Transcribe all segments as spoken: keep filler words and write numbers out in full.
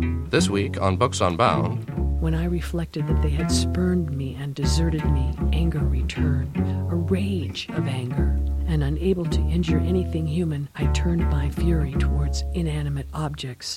This week on Books Unbound. When I reflected that they had spurned me and deserted me, anger returned, a rage of anger. And unable to injure anything human, I turned my fury towards inanimate objects.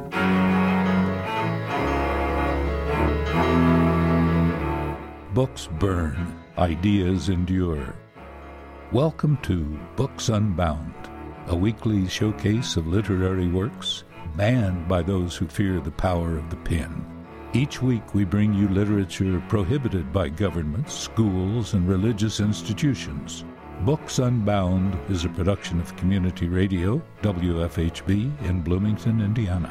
Books burn, ideas endure. Welcome to Books Unbound, a weekly showcase of literary works banned by those who fear the power of the pen. Each week we bring you literature prohibited by governments, schools, and religious institutions. Books Unbound is a production of Community Radio, W F H B, in Bloomington, Indiana.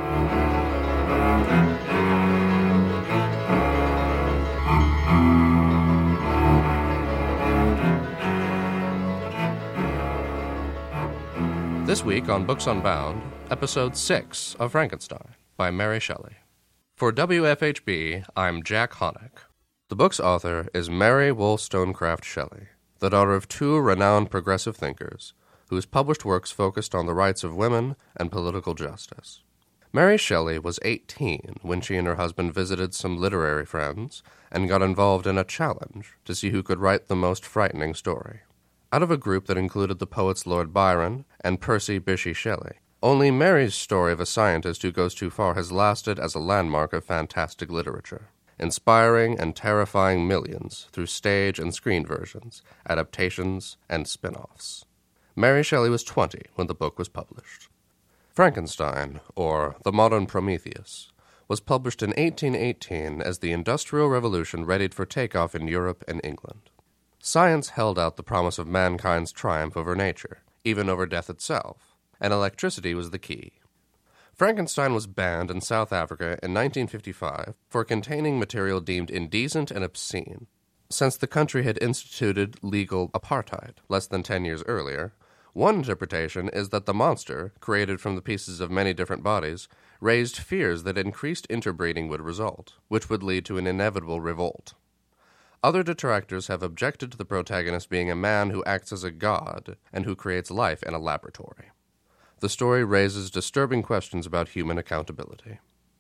This week on Books Unbound, Episode six of Frankenstein by Mary Shelley. For W F H B, I'm Jack Honack. The book's author is Mary Wollstonecraft Shelley, the daughter of two renowned progressive thinkers, whose published works focused on the rights of women and political justice. Mary Shelley was eighteen when she and her husband visited some literary friends and got involved in a challenge to see who could write the most frightening story. Out of a group that included the poets Lord Byron and Percy Bysshe Shelley, only Mary's story of a scientist who goes too far has lasted as a landmark of fantastic literature, inspiring and terrifying millions through stage and screen versions, adaptations, and spin-offs. Mary Shelley was twenty when the book was published. Frankenstein, or The Modern Prometheus, was published in eighteen eighteen as the Industrial Revolution readied for takeoff in Europe and England. Science held out the promise of mankind's triumph over nature, even over death itself, and electricity was the key. Frankenstein was banned in South Africa in nineteen fifty-five for containing material deemed indecent and obscene. Since the country had instituted legal apartheid less than ten years earlier, one interpretation is that the monster, created from the pieces of many different bodies, raised fears that increased interbreeding would result, which would lead to an inevitable revolt. Other detractors have objected to the protagonist being a man who acts as a god and who creates life in a laboratory. The story raises disturbing questions about human accountability.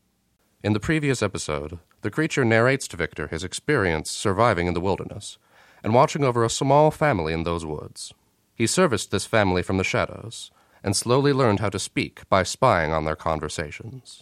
In the previous episode, the creature narrates to Victor his experience surviving in the wilderness and watching over a small family in those woods. He serviced this family from the shadows and slowly learned how to speak by spying on their conversations.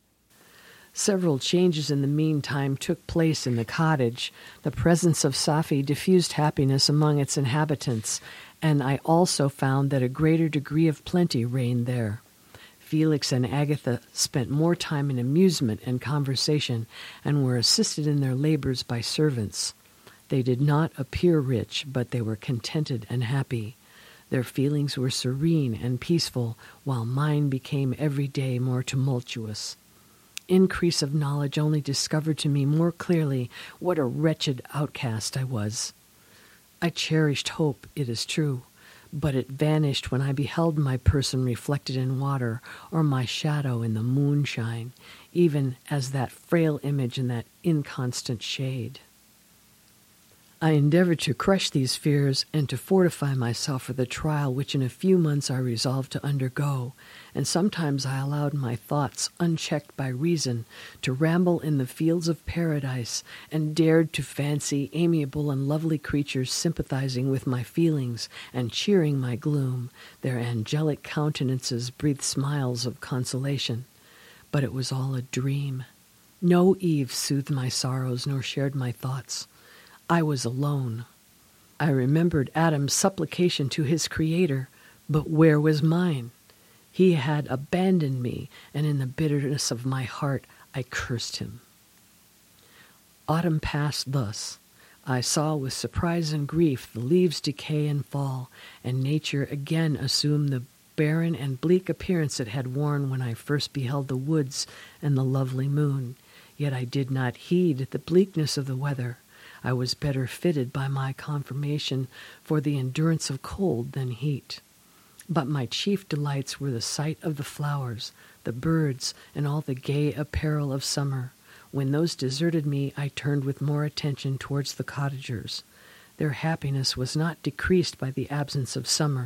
Several changes in the meantime took place in the cottage. The presence of Safi diffused happiness among its inhabitants, and I also found that a greater degree of plenty reigned there. Felix and Agatha spent more time in amusement and conversation, and were assisted in their labors by servants. They did not appear rich, but they were contented and happy. Their feelings were serene and peaceful, while mine became every day more tumultuous. Increase of knowledge only discovered to me more clearly what a wretched outcast I was. I cherished hope, it is true, but it vanished when I beheld my person reflected in water or my shadow in the moonshine, even as that frail image in that inconstant shade. I endeavored to crush these fears and to fortify myself for the trial which in a few months I resolved to undergo, and sometimes I allowed my thoughts, unchecked by reason, to ramble in the fields of paradise, and dared to fancy amiable and lovely creatures sympathizing with my feelings and cheering my gloom. Their angelic countenances breathed smiles of consolation. But it was all a dream. No Eve soothed my sorrows nor shared my thoughts. I was alone. I remembered Adam's supplication to his Creator, but where was mine? He had abandoned me, and in the bitterness of my heart I cursed him. Autumn passed thus. I saw with surprise and grief the leaves decay and fall, and nature again assumed the barren and bleak appearance it had worn when I first beheld the woods and the lovely moon. Yet I did not heed the bleakness of the weather. I was better fitted by my conformation for the endurance of cold than heat. But my chief delights were the sight of the flowers, the birds, and all the gay apparel of summer. When those deserted me, I turned with more attention towards the cottagers. Their happiness was not decreased by the absence of summer.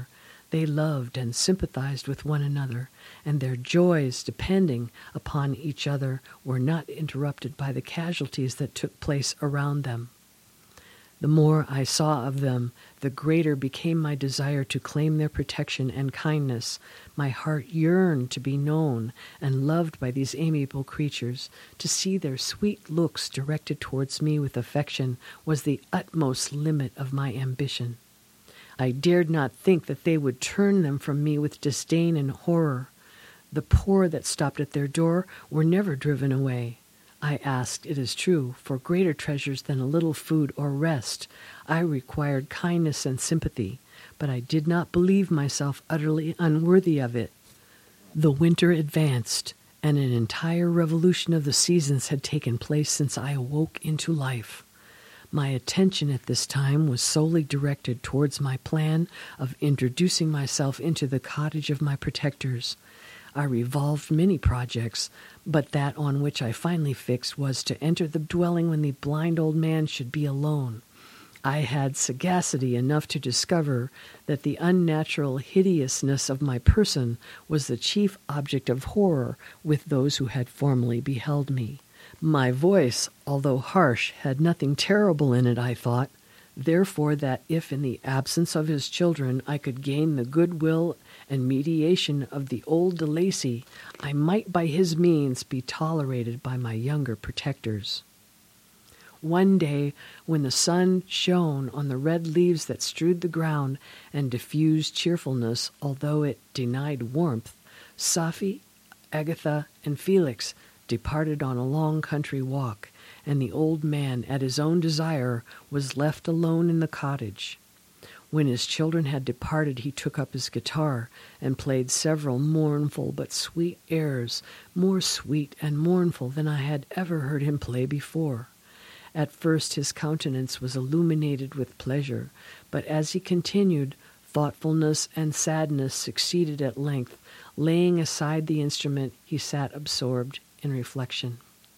They loved and sympathized with one another, and their joys, depending upon each other, were not interrupted by the casualties that took place around them. The more I saw of them, the greater became my desire to claim their protection and kindness. My heart yearned to be known and loved by these amiable creatures. To see their sweet looks directed towards me with affection was the utmost limit of my ambition. I dared not think that they would turn them from me with disdain and horror. The poor that stopped at their door were never driven away. I asked, it is true, for greater treasures than a little food or rest. I required kindness and sympathy, but I did not believe myself utterly unworthy of it. The winter advanced, and an entire revolution of the seasons had taken place since I awoke into life. My attention at this time was solely directed towards my plan of introducing myself into the cottage of my protectors. I revolved many projects, but that on which I finally fixed was to enter the dwelling when the blind old man should be alone. I had sagacity enough to discover that the unnatural hideousness of my person was the chief object of horror with those who had formerly beheld me. My voice, although harsh, had nothing terrible in it, I thought. Therefore, that if in the absence of his children I could gain the goodwill and mediation of the old De Lacy, I might by his means be tolerated by my younger protectors. One day, when the sun shone on the red leaves that strewed the ground and diffused cheerfulness, although it denied warmth, Safie, Agatha, and Felix departed on a long country walk, and the old man, at his own desire, was left alone in the cottage. When his children had departed, he took up his guitar and played several mournful but sweet airs, more sweet and mournful than I had ever heard him play before. At first his countenance was illuminated with pleasure, but as he continued, thoughtfulness and sadness succeeded at length. Laying aside the instrument, he sat absorbed in reflection.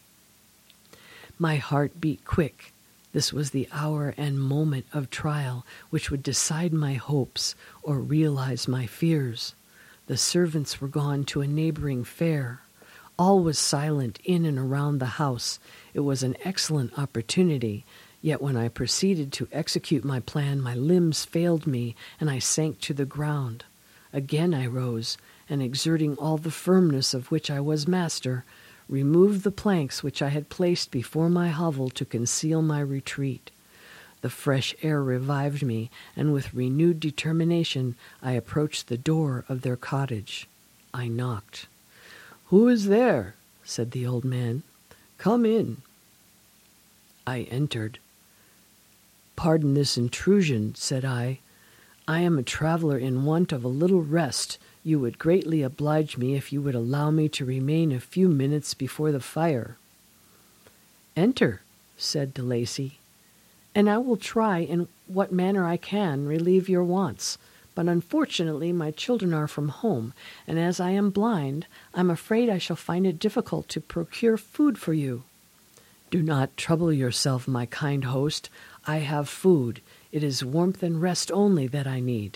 My heart beat quick. This was the hour and moment of trial which would decide my hopes or realize my fears. The servants were gone to a neighboring fair. All was silent in and around the house. It was an excellent opportunity, yet when I proceeded to execute my plan, my limbs failed me, and I sank to the ground. Again I rose, and exerting all the firmness of which I was master, removed the planks which I had placed before my hovel to conceal my retreat. The fresh air revived me, and with renewed determination I approached the door of their cottage. I knocked. "Who is there?" said the old man. "Come in." I entered. "Pardon this intrusion," said I. "I am a traveler in want of a little rest. You would greatly oblige me if you would allow me to remain a few minutes before the fire." "Enter," said De Lacy, "and I will try in what manner I can relieve your wants. But unfortunately my children are from home, and as I am blind, I'm afraid I shall find it difficult to procure food for you." "Do not trouble yourself, my kind host. I have food. It is warmth and rest only that I need."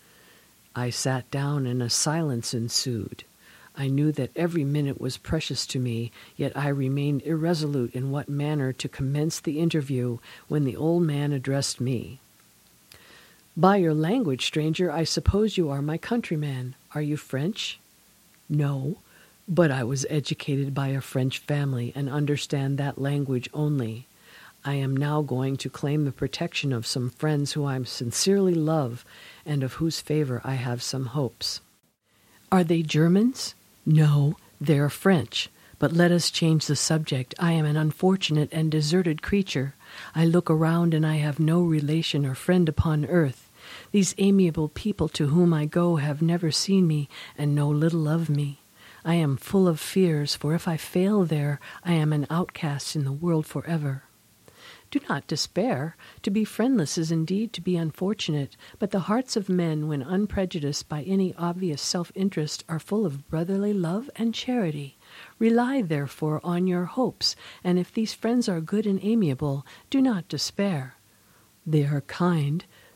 I sat down, and a silence ensued. I knew that every minute was precious to me, yet I remained irresolute in what manner to commence the interview, when the old man addressed me. "By your language, stranger, I suppose you are my countryman. Are you French?" "No, but I was educated by a French family and understand that language only. I am now going to claim the protection of some friends who I sincerely love and of whose favor I have some hopes." "Are they Germans?" "No, they are French. But let us change the subject. I am an unfortunate and deserted creature. I look around and I have no relation or friend upon earth. These amiable people to whom I go have never seen me and know little of me. I am full of fears, for if I fail there, I am an outcast in the world forever." "Do not despair. To be friendless is indeed to be unfortunate, but the hearts of men, when unprejudiced by any obvious self-interest, are full of brotherly love and charity. Rely, therefore, on your hopes, and if these friends are good and amiable, do not despair. They are kind,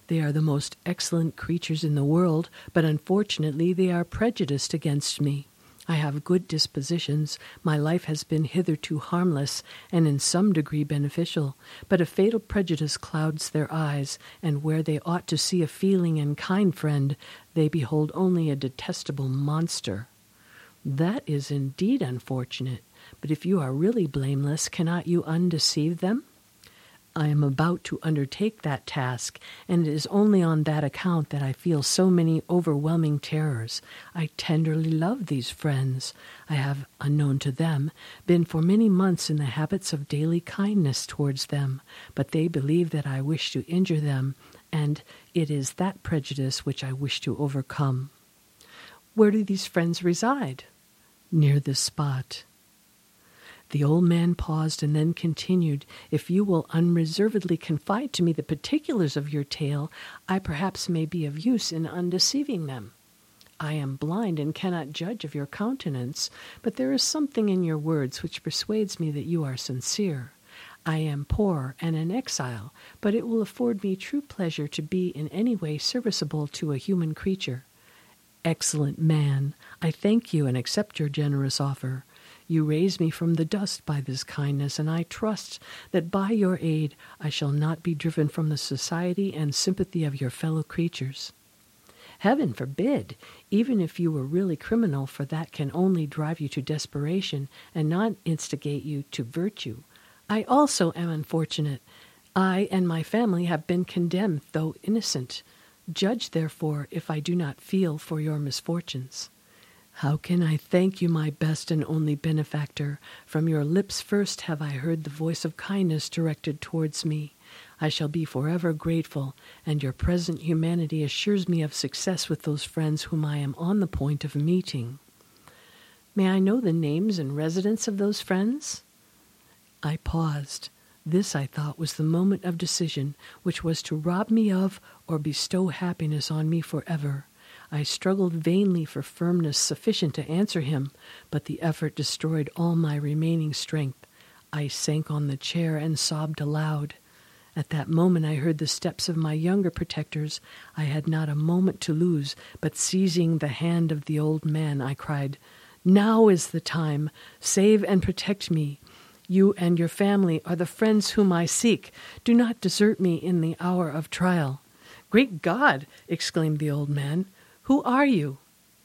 They are the most excellent creatures in the world, but unfortunately they are prejudiced against me. I have good dispositions. My life has been hitherto harmless and in some degree beneficial, but a fatal prejudice clouds their eyes, and where they ought to see a feeling and kind friend, they behold only a detestable monster. That is indeed unfortunate, but if you are really blameless, cannot you undeceive them? I am about to undertake that task, and it is only on that account that I feel so many overwhelming terrors. I tenderly love these friends. I have, unknown to them, been for many months in the habits of daily kindness towards them, but they believe that I wish to injure them, and it is that prejudice which I wish to overcome. Where do these friends reside? Near this spot. The old man paused and then continued, "If you will unreservedly confide to me the particulars of your tale, I perhaps may be of use in undeceiving them. I am blind and cannot judge of your countenance, but there is something in your words which persuades me that you are sincere. I am poor and an exile, but it will afford me true pleasure to be in any way serviceable to a human creature. Excellent man, I thank you and accept your generous offer. You raise me from the dust by this kindness, and I trust that by your aid I shall not be driven from the society and sympathy of your fellow creatures. Heaven forbid, even if you were really criminal, for that can only drive you to desperation and not instigate you to virtue. I also am unfortunate. I and my family have been condemned, though innocent. Judge, therefore, if I do not feel for your misfortunes. How can I thank you, my best and only benefactor? From your lips first have I heard the voice of kindness directed towards me. I shall be forever grateful, and your present humanity assures me of success with those friends whom I am on the point of meeting. May I know the names and residence of those friends?" I paused. This, I thought, was the moment of decision, which was to rob me of or bestow happiness on me forever. I struggled vainly for firmness sufficient to answer him, but the effort destroyed all my remaining strength. I sank on the chair and sobbed aloud. At that moment I heard the steps of my younger protectors. I had not a moment to lose, but seizing the hand of the old man, I cried, "Now is the time. Save and protect me. You and your family are the friends whom I seek. Do not desert me in the hour of trial." "Great God!" exclaimed the old man. "Who are you?"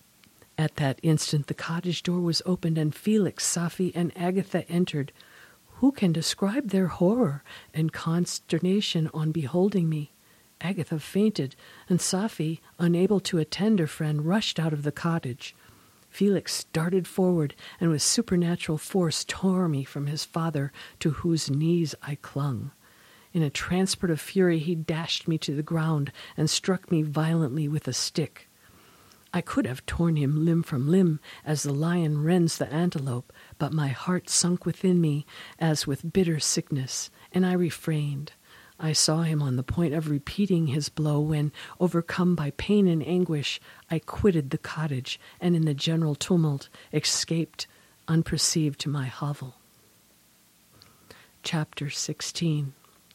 At that instant the cottage door was opened, and Felix, Safie, and Agatha entered. Who can describe their horror and consternation on beholding me? Agatha fainted, and Safie, unable to attend her friend, rushed out of the cottage. Felix started forward, and with supernatural force tore me from his father, to whose knees I clung. In a transport of fury he dashed me to the ground and struck me violently with a stick. I could have torn him limb from limb, as the lion rends the antelope, but my heart sunk within me as with bitter sickness, and I refrained. I saw him on the point of repeating his blow when, overcome by pain and anguish, I quitted the cottage, and in the general tumult escaped unperceived to my hovel. Chapter sixteen.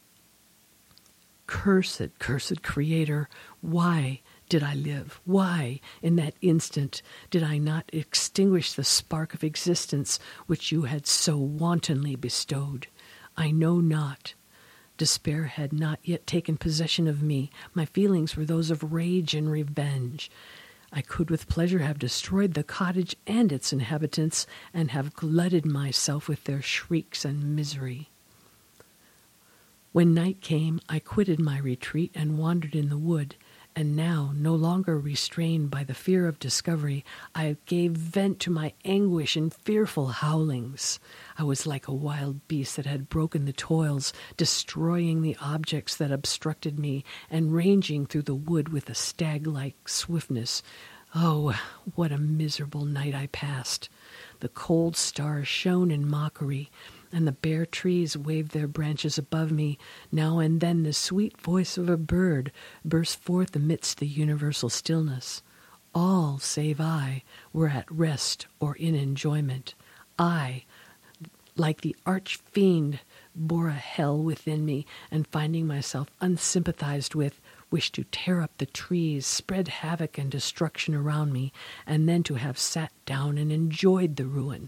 Cursed, cursed Creator, why did I live? Why, in that instant, did I not extinguish the spark of existence which you had so wantonly bestowed? I know not. Despair had not yet taken possession of me. My feelings were those of rage and revenge. I could with pleasure have destroyed the cottage and its inhabitants, and have glutted myself with their shrieks and misery. When night came, I quitted my retreat and wandered in the wood, and now, no longer restrained by the fear of discovery, I gave vent to my anguish in fearful howlings. I was like a wild beast that had broken the toils, destroying the objects that obstructed me, and ranging through the wood with a stag-like swiftness. Oh, what a miserable night I passed! The cold stars shone in mockery, and the bare trees waved their branches above me. Now and then the sweet voice of a bird burst forth amidst the universal stillness. All, save I, were at rest or in enjoyment. I, like the arch-fiend, bore a hell within me, and finding myself unsympathized with, wished to tear up the trees, spread havoc and destruction around me, and then to have sat down and enjoyed the ruin.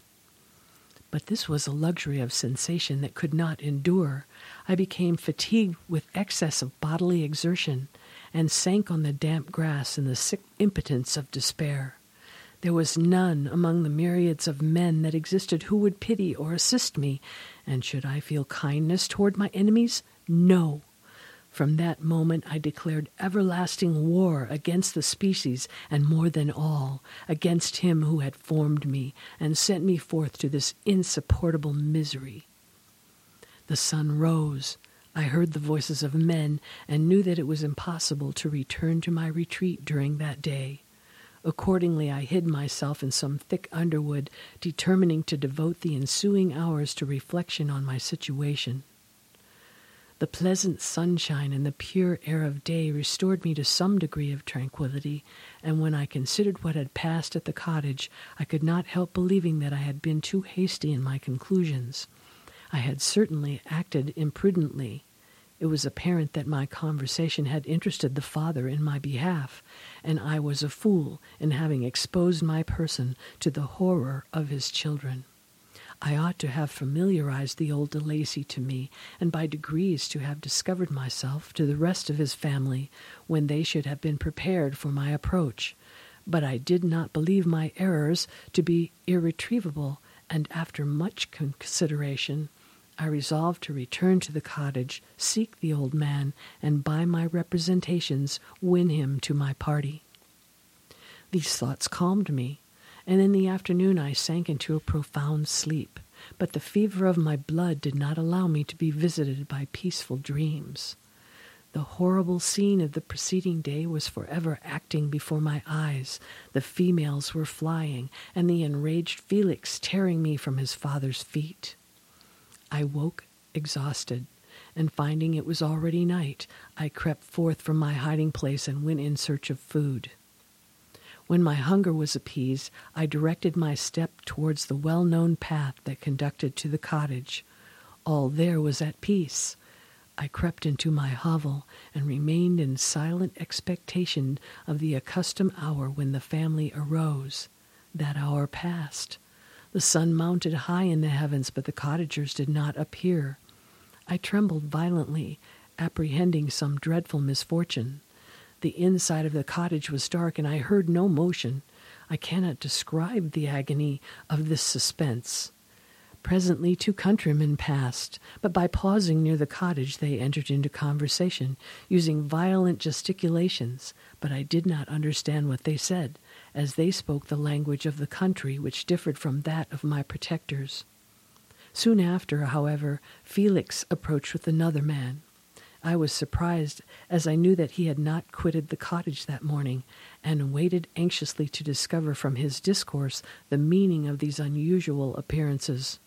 But this was a luxury of sensation that could not endure. I became fatigued with excess of bodily exertion, and sank on the damp grass in the sick impotence of despair. There was none among the myriads of men that existed who would pity or assist me, and should I feel kindness toward my enemies? No. From that moment I declared everlasting war against the species, and more than all, against him who had formed me and sent me forth to this insupportable misery. The sun rose. I heard the voices of men and knew that it was impossible to return to my retreat during that day. Accordingly, I hid myself in some thick underwood, determining to devote the ensuing hours to reflection on my situation. The pleasant sunshine and the pure air of day restored me to some degree of tranquillity, and when I considered what had passed at the cottage, I could not help believing that I had been too hasty in my conclusions. I had certainly acted imprudently. It was apparent that my conversation had interested the father in my behalf, and I was a fool in having exposed my person to the horror of his children. I ought to have familiarized the old de Lacy to me, and by degrees to have discovered myself to the rest of his family, when they should have been prepared for my approach. But I did not believe my errors to be irretrievable, and after much consideration, I resolved to return to the cottage, seek the old man, and by my representations win him to my party. These thoughts calmed me, and in the afternoon I sank into a profound sleep, but the fever of my blood did not allow me to be visited by peaceful dreams. The horrible scene of the preceding day was forever acting before my eyes. The females were flying, and the enraged Felix tearing me from his father's feet. I woke exhausted, and finding it was already night, I crept forth from my hiding place and went in search of food. When my hunger was appeased, I directed my step towards the well-known path that conducted to the cottage. All there was at peace. I crept into my hovel and remained in silent expectation of the accustomed hour when the family arose. That hour passed. The sun mounted high in the heavens, but the cottagers did not appear. I trembled violently, apprehending some dreadful misfortune. The inside of the cottage was dark, and I heard no motion. I cannot describe the agony of this suspense. Presently two countrymen passed, but by pausing near the cottage they entered into conversation, using violent gesticulations, but I did not understand what they said, as they spoke the language of the country, which differed from that of my protectors. Soon after, however, Felix approached with another man. I was surprised, as I knew that he had not quitted the cottage that morning, and waited anxiously to discover from his discourse the meaning of these unusual appearances.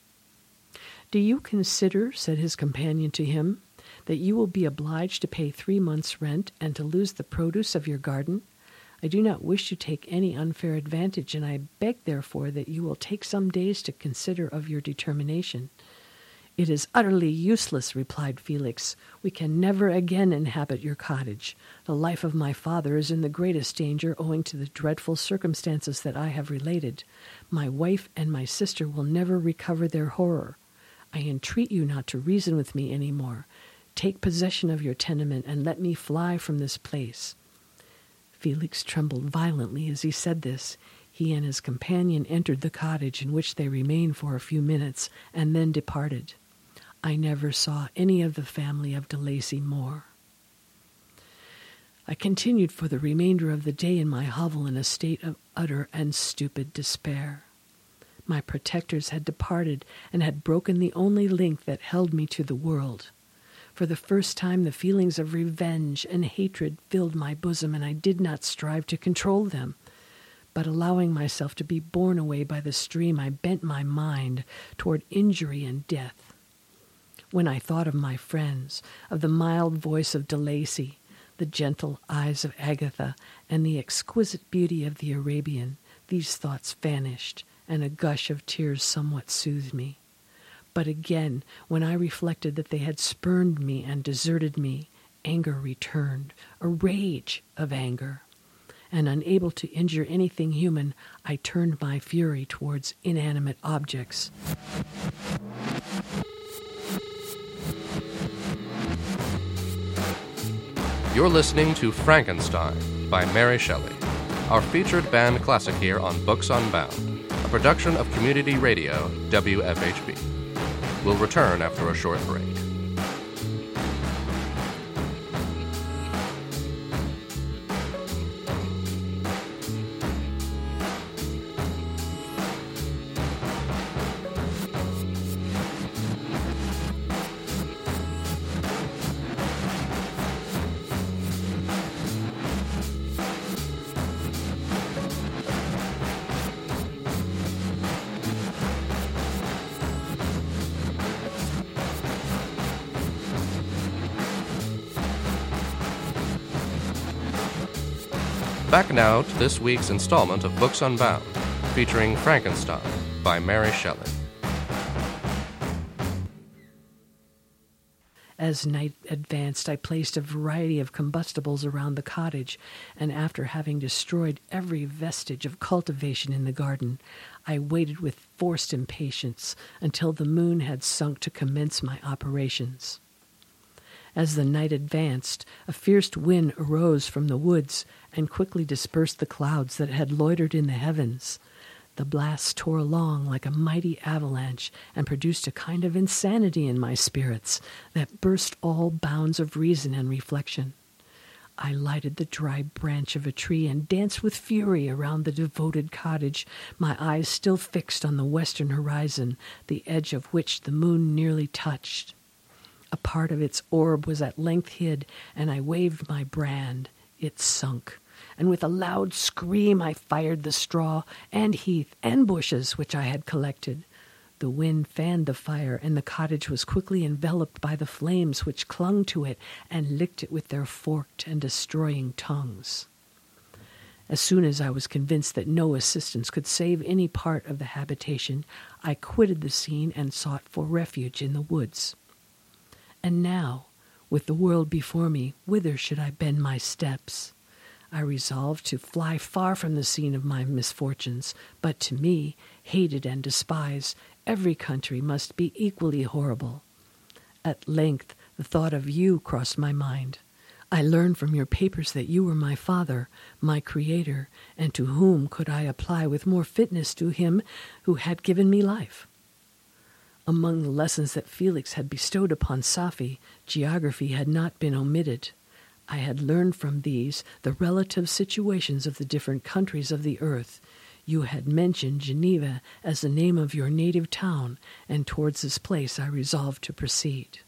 "Do you consider," said his companion to him, "that you will be obliged to pay three months' rent and to lose the produce of your garden? I do not wish to take any unfair advantage, and I beg, therefore, that you will take some days to consider of your determination." "It is utterly useless," replied Felix. "We can never again inhabit your cottage. The life of my father is in the greatest danger owing to the dreadful circumstances that I have related. My wife and my sister will never recover their horror. I entreat you not to reason with me any more. Take possession of your tenement and let me fly from this place." Felix trembled violently as he said this. He and his companion entered the cottage, in which they remained for a few minutes, and then departed. I never saw any of the family of de Lacy more. I continued for the remainder of the day in my hovel in a state of utter and stupid despair. My protectors had departed and had broken the only link that held me to the world. For the first time the feelings of revenge and hatred filled my bosom, and I did not strive to control them. But allowing myself to be borne away by the stream, I bent my mind toward injury and death. When I thought of my friends, of the mild voice of de Lacy, the gentle eyes of Agatha, and the exquisite beauty of the Arabian, these thoughts vanished, and a gush of tears somewhat soothed me. But again, when I reflected that they had spurned me and deserted me, anger returned, a rage of anger. And unable to injure anything human, I turned my fury towards inanimate objects. You're listening to Frankenstein by Mary Shelley, our featured band classic here on Books Unbound, a production of Community Radio, W F H B. We'll return after a short break. Back now to this week's installment of Books Unbound, featuring Frankenstein by Mary Shelley. As night advanced, I placed a variety of combustibles around the cottage, and after having destroyed every vestige of cultivation in the garden, I waited with forced impatience until the moon had sunk to commence my operations. As the night advanced, a fierce wind arose from the woods and quickly dispersed the clouds that had loitered in the heavens. The blast tore along like a mighty avalanche and produced a kind of insanity in my spirits that burst all bounds of reason and reflection. I lighted the dry branch of a tree and danced with fury around the devoted cottage, my eyes still fixed on the western horizon, the edge of which the moon nearly touched. A part of its orb was at length hid, and I waved my brand. It sunk, and with a loud scream I fired the straw and heath and bushes which I had collected. The wind fanned the fire, and the cottage was quickly enveloped by the flames which clung to it and licked it with their forked and destroying tongues. As soon as I was convinced that no assistance could save any part of the habitation, I quitted the scene and sought for refuge in the woods. And now, with the world before me, whither should I bend my steps? I resolved to fly far from the scene of my misfortunes, but to me, hated and despised, every country must be equally horrible. At length, the thought of you crossed my mind. I learned from your papers that you were my father, my creator, and to whom could I apply with more fitness to him who had given me life? Among the lessons that Felix had bestowed upon Safie, geography had not been omitted. I had learned from these the relative situations of the different countries of the earth. You had mentioned Geneva as the name of your native town, and towards this place I resolved to proceed.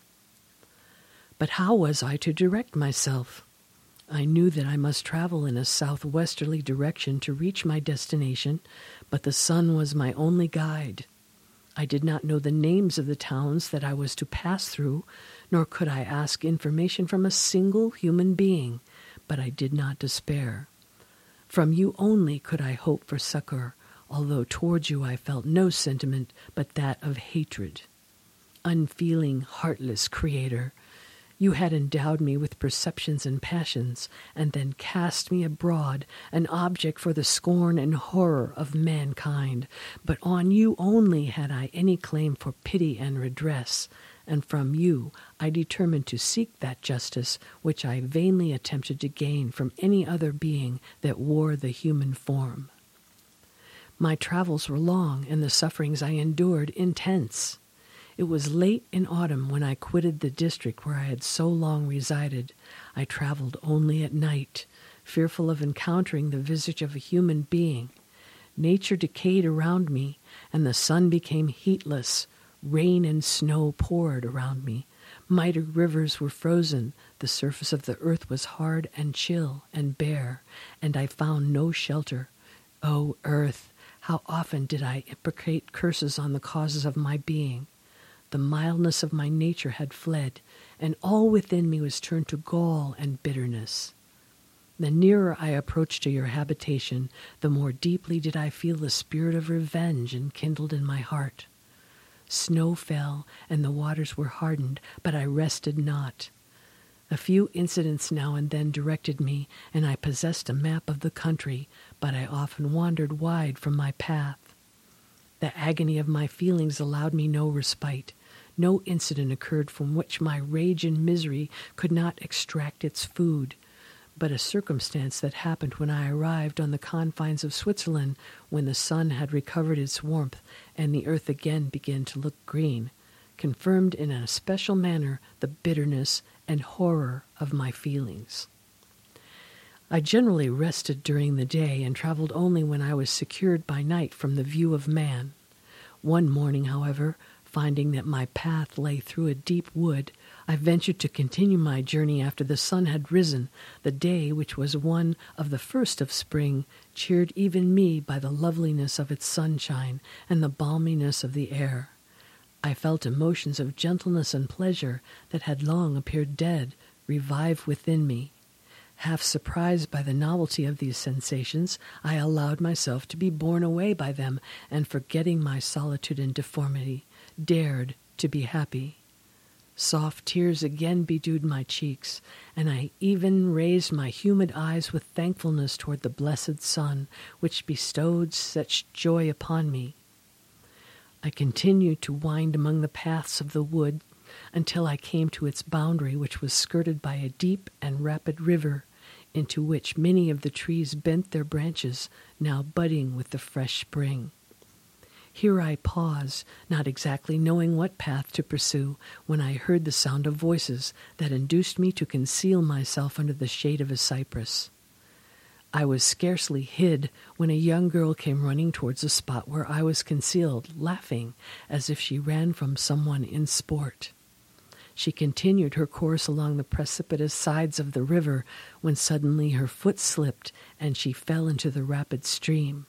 But how was I to direct myself? I knew that I must travel in a southwesterly direction to reach my destination, but the sun was my only guide. I did not know the names of the towns that I was to pass through, nor could I ask information from a single human being, but I did not despair. From you only could I hope for succor, although towards you I felt no sentiment but that of hatred. Unfeeling, heartless creator, you had endowed me with perceptions and passions, and then cast me abroad, an object for the scorn and horror of mankind. But on you only had I any claim for pity and redress, and from you I determined to seek that justice which I vainly attempted to gain from any other being that wore the human form. My travels were long, and the sufferings I endured intense. It was late in autumn when I quitted the district where I had so long resided. I traveled only at night, fearful of encountering the visage of a human being. Nature decayed around me, and the sun became heatless. Rain and snow poured around me. Mighty rivers were frozen. The surface of the earth was hard and chill and bare, and I found no shelter. O earth, how often did I imprecate curses on the causes of my being! The mildness of my nature had fled, and all within me was turned to gall and bitterness. The nearer I approached to your habitation, the more deeply did I feel the spirit of revenge enkindled in my heart. Snow fell, and the waters were hardened, but I rested not. A few incidents now and then directed me, and I possessed a map of the country, but I often wandered wide from my path. The agony of my feelings allowed me no respite. No incident occurred from which my rage and misery could not extract its food. But a circumstance that happened when I arrived on the confines of Switzerland, when the sun had recovered its warmth and the earth again began to look green, confirmed in a special manner the bitterness and horror of my feelings. I generally rested during the day and traveled only when I was secured by night from the view of man. One morning, however, finding that my path lay through a deep wood, I ventured to continue my journey after the sun had risen. The day, which was one of the first of spring, cheered even me by the loveliness of its sunshine and the balminess of the air. I felt emotions of gentleness and pleasure that had long appeared dead revive within me. Half surprised by the novelty of these sensations, I allowed myself to be borne away by them, and forgetting my solitude and deformity, dared to be happy. Soft tears again bedewed my cheeks, and I even raised my humid eyes with thankfulness toward the blessed sun, which bestowed such joy upon me. I continued to wind among the paths of the wood until I came to its boundary, which was skirted by a deep and rapid river, into which many of the trees bent their branches, now budding with the fresh spring. Here I paused, not exactly knowing what path to pursue, when I heard the sound of voices that induced me to conceal myself under the shade of a cypress. I was scarcely hid when a young girl came running towards the spot where I was concealed, laughing as if she ran from someone in sport. She continued her course along the precipitous sides of the river, when suddenly her foot slipped and she fell into the rapid stream.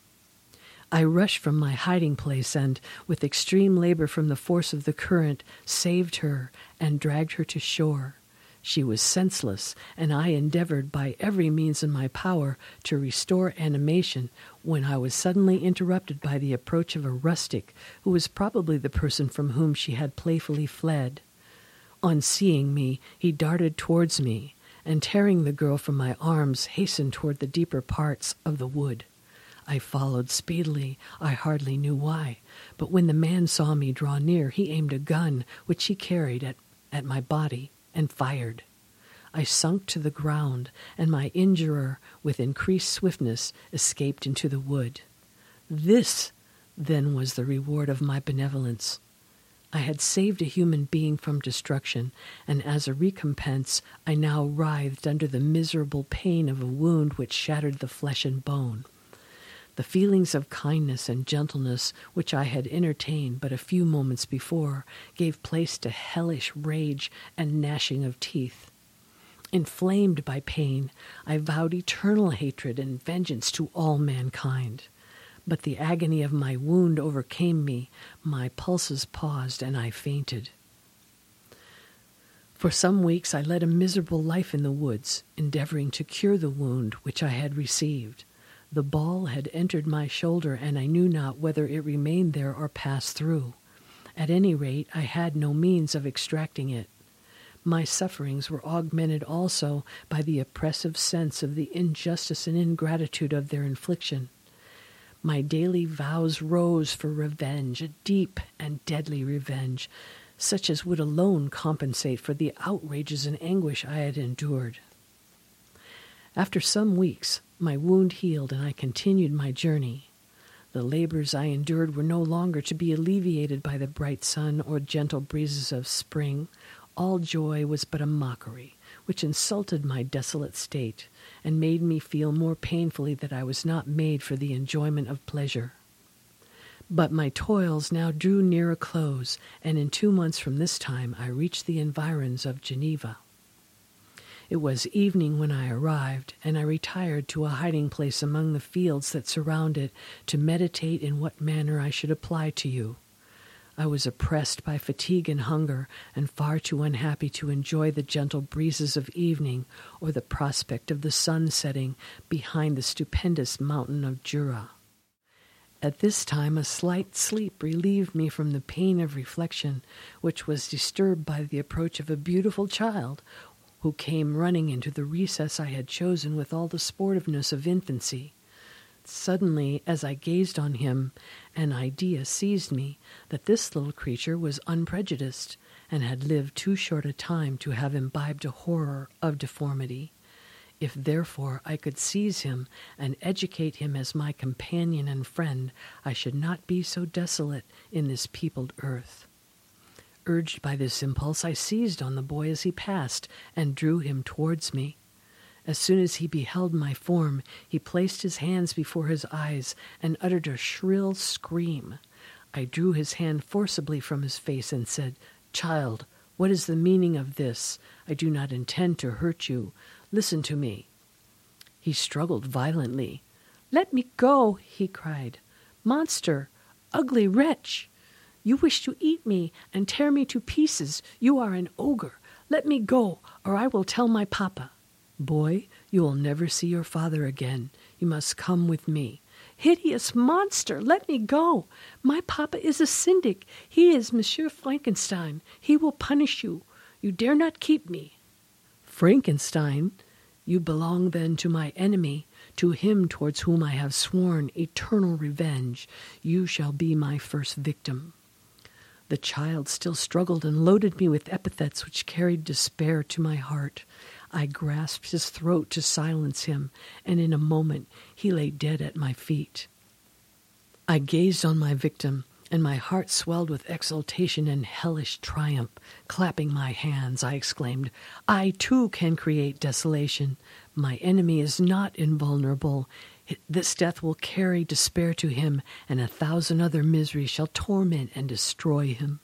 I rushed from my hiding place and, with extreme labor from the force of the current, saved her and dragged her to shore. She was senseless, and I endeavored by every means in my power to restore animation, when I was suddenly interrupted by the approach of a rustic, who was probably the person from whom she had playfully fled. On seeing me, he darted towards me, and tearing the girl from my arms, hastened toward the deeper parts of the wood. I followed speedily, I hardly knew why, but when the man saw me draw near, he aimed a gun, which he carried, at, at my body, and fired. I sunk to the ground, and my injurer, with increased swiftness, escaped into the wood. This, then, was the reward of my benevolence. I had saved a human being from destruction, and as a recompense I now writhed under the miserable pain of a wound which shattered the flesh and bone. The feelings of kindness and gentleness which I had entertained but a few moments before gave place to hellish rage and gnashing of teeth. Inflamed by pain, I vowed eternal hatred and vengeance to all mankind. But the agony of my wound overcame me, my pulses paused, and I fainted. For some weeks I led a miserable life in the woods, endeavoring to cure the wound which I had received. The ball had entered my shoulder, and I knew not whether it remained there or passed through. At any rate, I had no means of extracting it. My sufferings were augmented also by the oppressive sense of the injustice and ingratitude of their infliction. My daily vows rose for revenge, a deep and deadly revenge, such as would alone compensate for the outrages and anguish I had endured. After some weeks, my wound healed, and I continued my journey. The labors I endured were no longer to be alleviated by the bright sun or gentle breezes of spring. All joy was but a mockery, which insulted my desolate state, and made me feel more painfully that I was not made for the enjoyment of pleasure. But my toils now drew near a close, and in two months from this time I reached the environs of Geneva. It was evening when I arrived, and I retired to a hiding place among the fields that surround it to meditate in what manner I should apply to you. I was oppressed by fatigue and hunger, and far too unhappy to enjoy the gentle breezes of evening or the prospect of the sun setting behind the stupendous mountain of Jura. At this time a slight sleep relieved me from the pain of reflection, which was disturbed by the approach of a beautiful child, who came running into the recess I had chosen with all the sportiveness of infancy. Suddenly, as I gazed on him, an idea seized me that this little creature was unprejudiced, and had lived too short a time to have imbibed a horror of deformity. If therefore I could seize him and educate him as my companion and friend, I should not be so desolate in this peopled earth. Urged by this impulse, I seized on the boy as he passed and drew him towards me. As soon as he beheld my form, he placed his hands before his eyes and uttered a shrill scream. I drew his hand forcibly from his face and said, "Child, what is the meaning of this? I do not intend to hurt you. Listen to me." He struggled violently. "Let me go," he cried. "Monster! Ugly wretch! You wish to eat me and tear me to pieces. You are an ogre. Let me go, or I will tell my papa." "Boy, you will never see your father again. You must come with me." "Hideous monster, let me go. My papa is a syndic. He is Monsieur Frankenstein. He will punish you. You dare not keep me." "Frankenstein? You belong then to my enemy, to him towards whom I have sworn eternal revenge. You shall be my first victim." The child still struggled and loaded me with epithets which carried despair to my heart. I grasped his throat to silence him, and in a moment he lay dead at my feet. I gazed on my victim, and my heart swelled with exultation and hellish triumph. Clapping my hands, I exclaimed, "I too can create desolation. My enemy is not invulnerable. This death will carry despair to him, and a thousand other miseries shall torment and destroy him."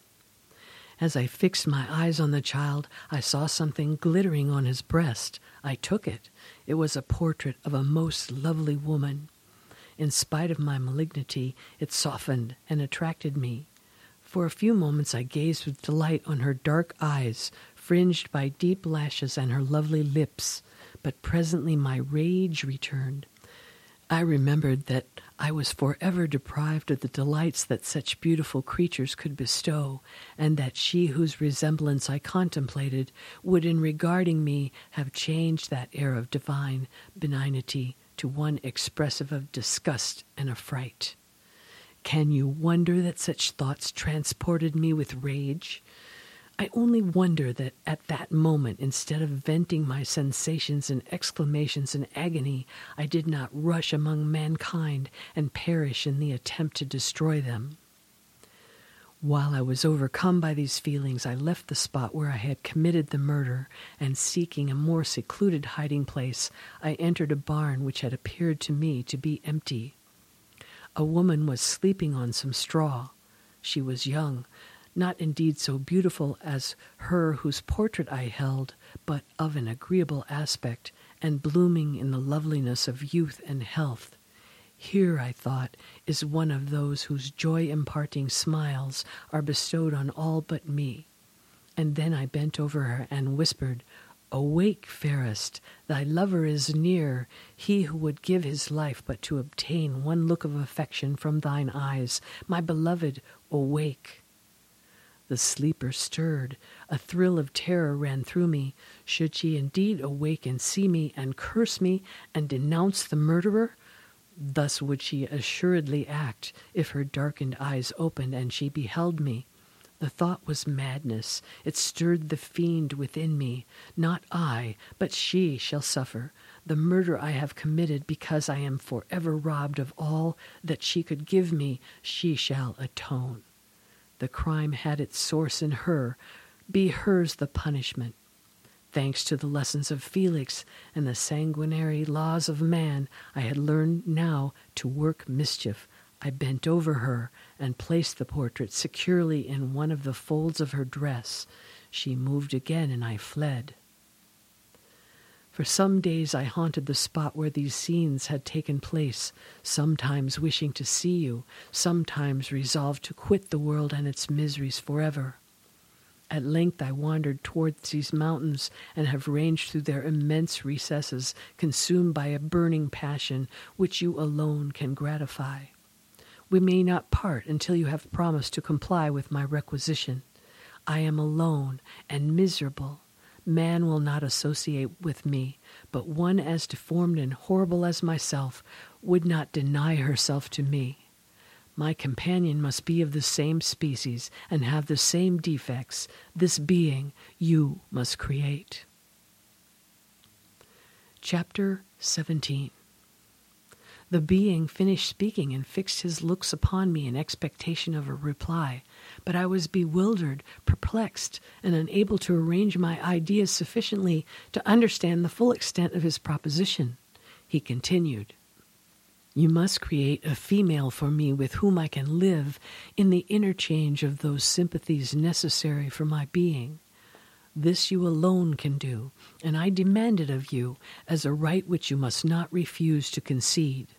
As I fixed my eyes on the child, I saw something glittering on his breast. I took it. It was a portrait of a most lovely woman. In spite of my malignity, it softened and attracted me. For a few moments I gazed with delight on her dark eyes, fringed by deep lashes, and her lovely lips, but presently my rage returned. I remembered that I was forever deprived of the delights that such beautiful creatures could bestow, and that she whose resemblance I contemplated would, in regarding me, have changed that air of divine benignity to one expressive of disgust and affright. Can you wonder that such thoughts transported me with rage? I only wonder that at that moment, instead of venting my sensations in exclamations and agony, I did not rush among mankind and perish in the attempt to destroy them. While I was overcome by these feelings, I left the spot where I had committed the murder, and seeking a more secluded hiding place, I entered a barn which had appeared to me to be empty. A woman was sleeping on some straw. She was young, not indeed so beautiful as her whose portrait I held, but of an agreeable aspect, and blooming in the loveliness of youth and health. Here, I thought, is one of those whose joy-imparting smiles are bestowed on all but me. And then I bent over her and whispered, "Awake, fairest, thy lover is near, he who would give his life but to obtain one look of affection from thine eyes. My beloved, awake." The sleeper stirred. A thrill of terror ran through me. Should she indeed awake and see me and curse me and denounce the murderer? Thus would she assuredly act if her darkened eyes opened and she beheld me. The thought was madness. It stirred the fiend within me. Not I, but she shall suffer. The murder I have committed because I am forever robbed of all that she could give me, she shall atone. The crime had its source in her. Be hers the punishment. Thanks to the lessons of Felix and the sanguinary laws of man, I had learned now to work mischief. I bent over her and placed the portrait securely in one of the folds of her dress. She moved again, and I fled. For some days I haunted the spot where these scenes had taken place, sometimes wishing to see you, sometimes resolved to quit the world and its miseries forever. At length I wandered towards these mountains and have ranged through their immense recesses, consumed by a burning passion which you alone can gratify. We may not part until you have promised to comply with my requisition. I am alone and miserable. man will not associate with me, but one as deformed and horrible as myself would not deny herself to me. My companion must be of the same species and have the same defects. This being you must create. Chapter seventeen. The being finished speaking and fixed his looks upon me in expectation of a reply, but I was bewildered, perplexed, and unable to arrange my ideas sufficiently to understand the full extent of his proposition. He continued, "You must create a female for me with whom I can live in the interchange of those sympathies necessary for my being. This you alone can do, and I demand it of you as a right which you must not refuse to concede."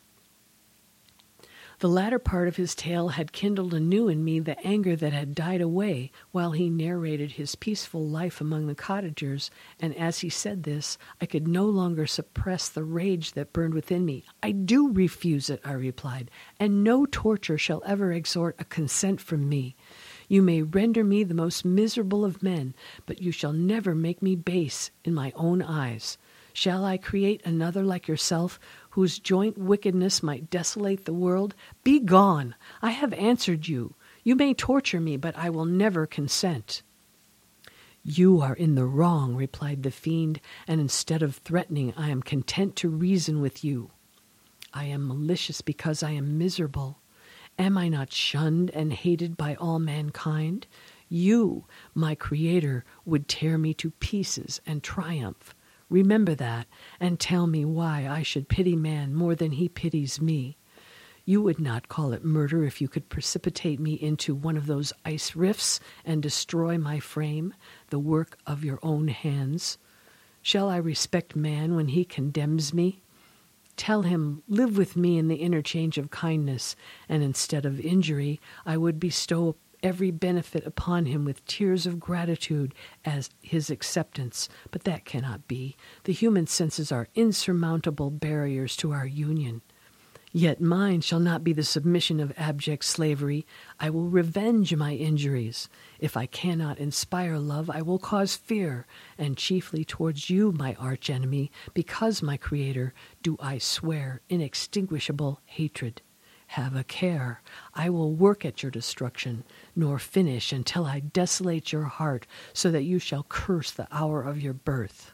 The latter part of his tale had kindled anew in me the anger that had died away while he narrated his peaceful life among the cottagers, and as he said this, I could no longer suppress the rage that burned within me. "I do refuse it," I replied, "and no torture shall ever extort a consent from me. You may render me the most miserable of men, but you shall never make me base in my own eyes. Shall I create another like yourself, whose joint wickedness might desolate the world? Be gone! I have answered you. You may torture me, but I will never consent." "You are in the wrong," replied the fiend, "and instead of threatening, I am content to reason with you. I am malicious because I am miserable. Am I not shunned and hated by all mankind? You, my Creator, would tear me to pieces and triumph. Remember that, and tell me why I should pity man more than he pities me. You would not call it murder if you could precipitate me into one of those ice rifts and destroy my frame, the work of your own hands. Shall I respect man when he condemns me? Tell him, live with me in the interchange of kindness, and instead of injury, I would bestow every benefit upon him with tears of gratitude as his acceptance. But that cannot be. The human senses are insurmountable barriers to our union. Yet mine shall not be the submission of abject slavery. I will revenge my injuries. If I cannot inspire love, I will cause fear, and chiefly towards you, my archenemy, because, my Creator, do I swear inextinguishable hatred. Have a care. I will work at your destruction, nor finish until I desolate your heart, so that you shall curse the hour of your birth."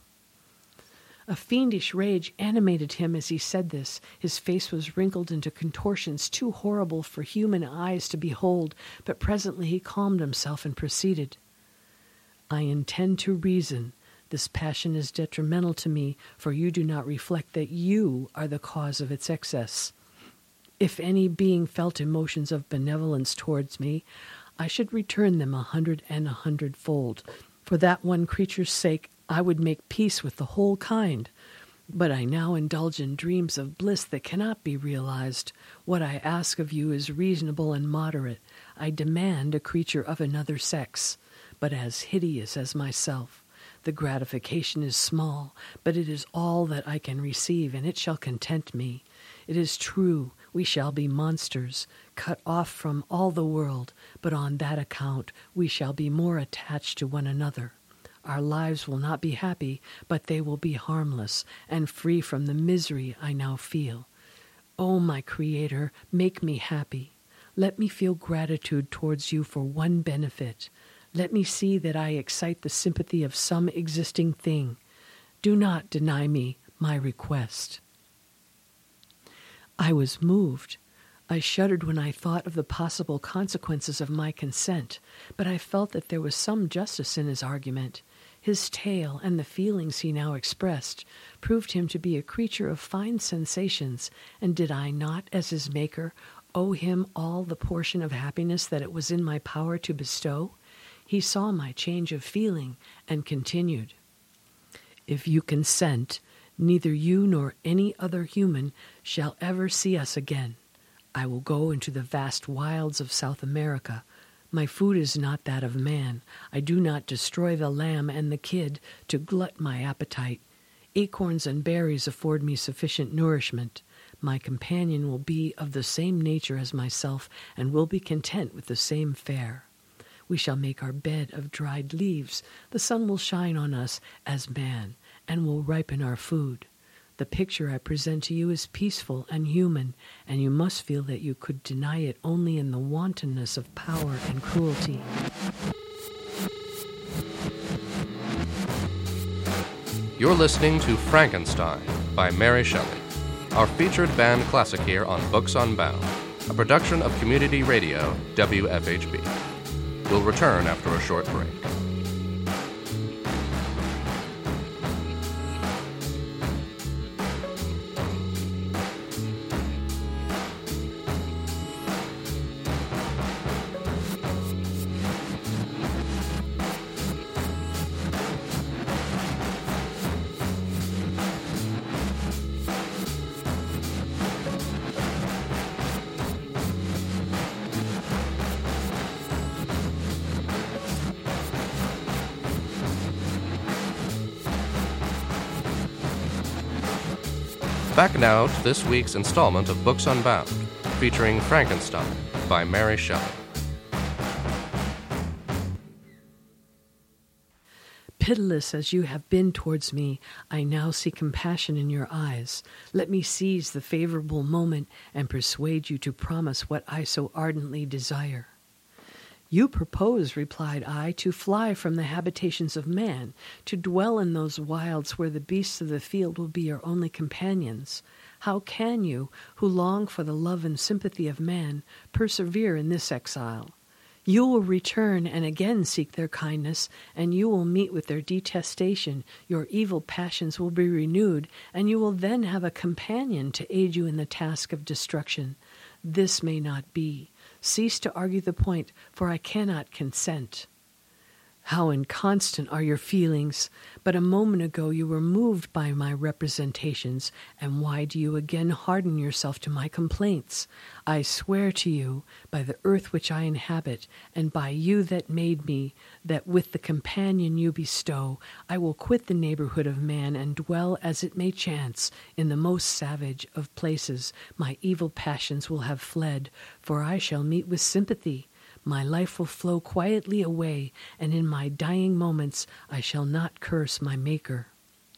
A fiendish rage animated him as he said this. His face was wrinkled into contortions too horrible for human eyes to behold, but presently he calmed himself and proceeded. "I intend to reason. This passion is detrimental to me, for you do not reflect that you are the cause of its excess. If any being felt emotions of benevolence towards me, I should return them a hundred and a hundredfold. For that one creature's sake, I would make peace with the whole kind. But I now indulge in dreams of bliss that cannot be realized. What I ask of you is reasonable and moderate. I demand a creature of another sex, but as hideous as myself. The gratification is small, but it is all that I can receive, and it shall content me. It is true, we shall be monsters, cut off from all the world, but on that account we shall be more attached to one another. Our lives will not be happy, but they will be harmless, and free from the misery I now feel. O my Creator, make me happy. Let me feel gratitude towards you for one benefit. Let me see that I excite the sympathy of some existing thing. Do not deny me my request." I was moved. I shuddered when I thought of the possible consequences of my consent, but I felt that there was some justice in his argument. His tale and the feelings he now expressed proved him to be a creature of fine sensations, and did I not, as his maker, owe him all the portion of happiness that it was in my power to bestow? He saw my change of feeling and continued, "If you consent, neither you nor any other human shall ever see us again. I will go into the vast wilds of South America. My food is not that of man. I do not destroy the lamb and the kid to glut my appetite. Acorns and berries afford me sufficient nourishment. My companion will be of the same nature as myself, and will be content with the same fare. We shall make our bed of dried leaves. The sun will shine on us as man, and will ripen our food. The picture I present to you is peaceful and human, and you must feel that you could deny it only in the wantonness of power and cruelty. You're listening to Frankenstein by Mary Shelley, our featured band classic here on Books Unbound, a production of Community Radio, W F H B. We'll return after a short break. Back now to this week's installment of Books Unbound, featuring Frankenstein by Mary Shelley. Pitiless as you have been towards me, I now see compassion in your eyes. Let me seize the favorable moment and persuade you to promise what I so ardently desire. You propose, replied I, to fly from the habitations of man, to dwell in those wilds where the beasts of the field will be your only companions. How can you, who long for the love and sympathy of man, persevere in this exile? You will return and again seek their kindness, and you will meet with their detestation. Your evil passions will be renewed, and you will then have a companion to aid you in the task of destruction. This may not be. Cease to argue the point, for I cannot consent. How inconstant are your feelings! But a moment ago you were moved by my representations, and why do you again harden yourself to my complaints? I swear to you, by the earth which I inhabit, and by you that made me, that with the companion you bestow, I will quit the neighborhood of man and dwell as it may chance in the most savage of places. My evil passions will have fled, for I shall meet with sympathy. My life will flow quietly away, and in my dying moments I shall not curse my Maker.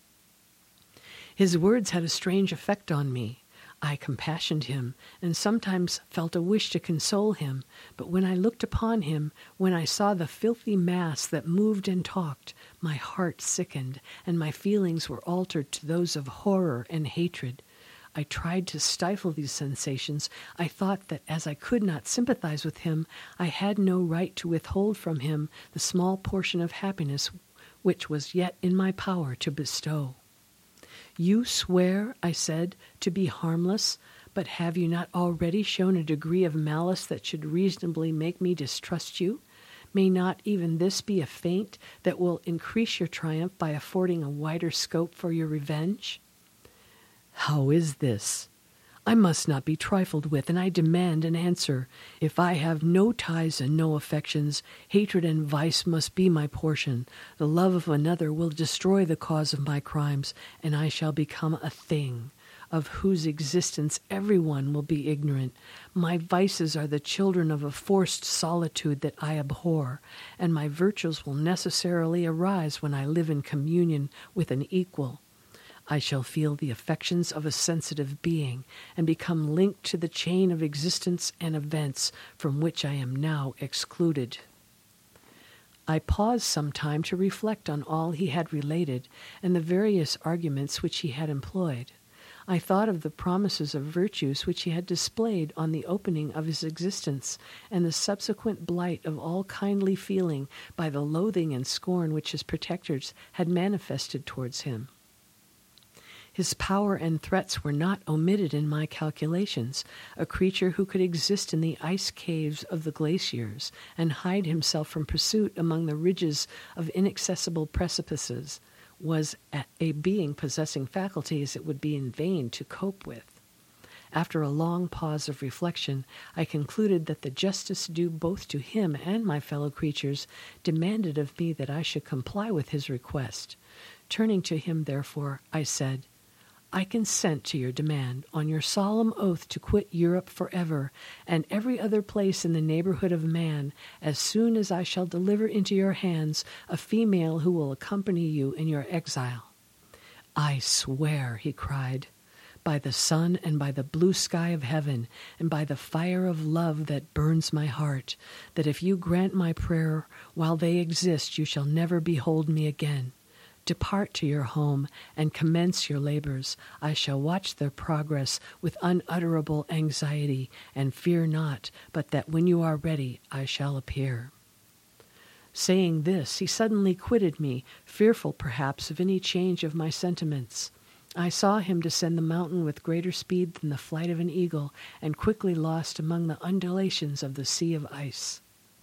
His words had a strange effect on me. I compassioned him, and sometimes felt a wish to console him, but when I looked upon him, when I saw the filthy mass that moved and talked, my heart sickened, and my feelings were altered to those of horror and hatred. I tried to stifle these sensations. I thought that as I could not sympathize with him, I had no right to withhold from him the small portion of happiness which was yet in my power to bestow. You swear, I said, to be harmless, but have you not already shown a degree of malice that should reasonably make me distrust you? May not even this be a feint that will increase your triumph by affording a wider scope for your revenge? How is this? I must not be trifled with, and I demand an answer. If I have no ties and no affections, hatred and vice must be my portion. The love of another will destroy the cause of my crimes, and I shall become a thing, of whose existence everyone will be ignorant. My vices are the children of a forced solitude that I abhor, and my virtues will necessarily arise when I live in communion with an equal. I shall feel the affections of a sensitive being, and become linked to the chain of existence and events from which I am now excluded. I paused some time to reflect on all he had related, and the various arguments which he had employed. I thought of the promises of virtues which he had displayed on the opening of his existence, and the subsequent blight of all kindly feeling by the loathing and scorn which his protectors had manifested towards him. His power and threats were not omitted in my calculations. A creature who could exist in the ice caves of the glaciers and hide himself from pursuit among the ridges of inaccessible precipices was a being possessing faculties it would be in vain to cope with. After a long pause of reflection, I concluded that the justice due both to him and my fellow creatures demanded of me that I should comply with his request. Turning to him, therefore, I said, I consent to your demand, on your solemn oath to quit Europe forever, and every other place in the neighborhood of man, as soon as I shall deliver into your hands a female who will accompany you in your exile." "I swear," he cried, "by the sun and by the blue sky of heaven, and by the fire of love that burns my heart, that if you grant my prayer while they exist, you shall never behold me again. Depart to your home and commence your labors. I shall watch their progress with unutterable anxiety, and fear not, but that when you are ready, I shall appear." Saying this, he suddenly quitted me, fearful perhaps of any change of my sentiments. I saw him descend the mountain with greater speed than the flight of an eagle, and quickly lost among the undulations of the sea of ice.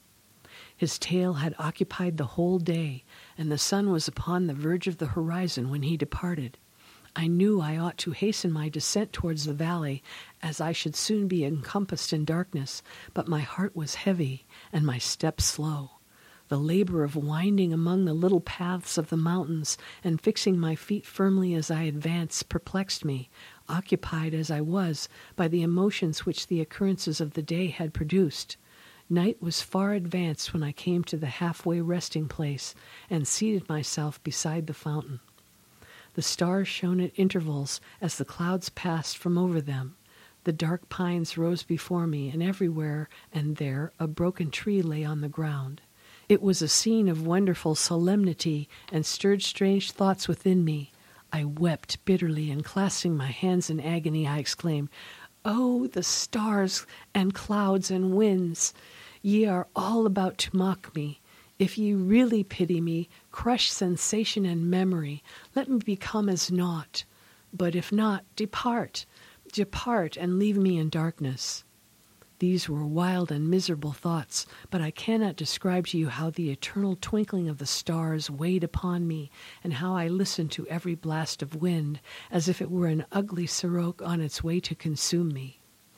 His tale had occupied the whole day, and the sun was upon the verge of the horizon when he departed. I knew I ought to hasten my descent towards the valley, as I should soon be encompassed in darkness, but my heart was heavy and my steps slow. The labor of winding among the little paths of the mountains and fixing my feet firmly as I advanced perplexed me, occupied as I was by the emotions which the occurrences of the day had produced. Night was far advanced when I came to the halfway resting place and seated myself beside the fountain. The stars shone at intervals as the clouds passed from over them. The dark pines rose before me, and everywhere and there a broken tree lay on the ground. It was a scene of wonderful solemnity and stirred strange thoughts within me. I wept bitterly, and clasping my hands in agony, I exclaimed, "Oh, the stars and clouds and winds! Ye are all about to mock me. If ye really pity me, crush sensation and memory. Let me become as naught. But if not, depart, depart, and leave me in darkness." These were wild and miserable thoughts, but I cannot describe to you how the eternal twinkling of the stars weighed upon me, and how I listened to every blast of wind, as if it were an ugly siroc on its way to consume me.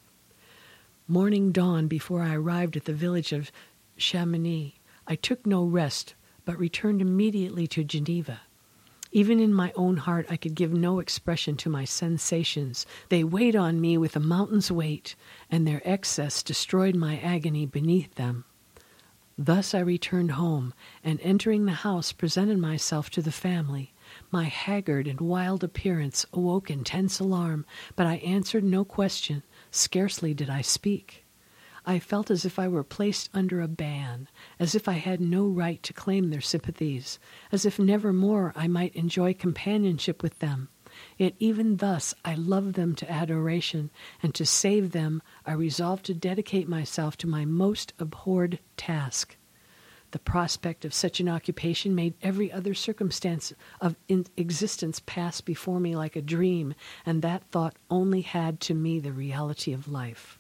Morning dawned before I arrived at the village of Chamonix. I took no rest, but returned immediately to Geneva. Even in my own heart I could give no expression to my sensations. They weighed on me with a mountain's weight, and their excess destroyed my agony beneath them. Thus I returned home, and entering the house presented myself to the family. My haggard and wild appearance awoke intense alarm, but I answered no question. Scarcely did I speak. I felt as if I were placed under a ban, as if I had no right to claim their sympathies, as if never more I might enjoy companionship with them. Yet even thus I loved them to adoration, and to save them I resolved to dedicate myself to my most abhorred task. The prospect of such an occupation made every other circumstance of existence pass before me like a dream, and that thought only had to me the reality of life.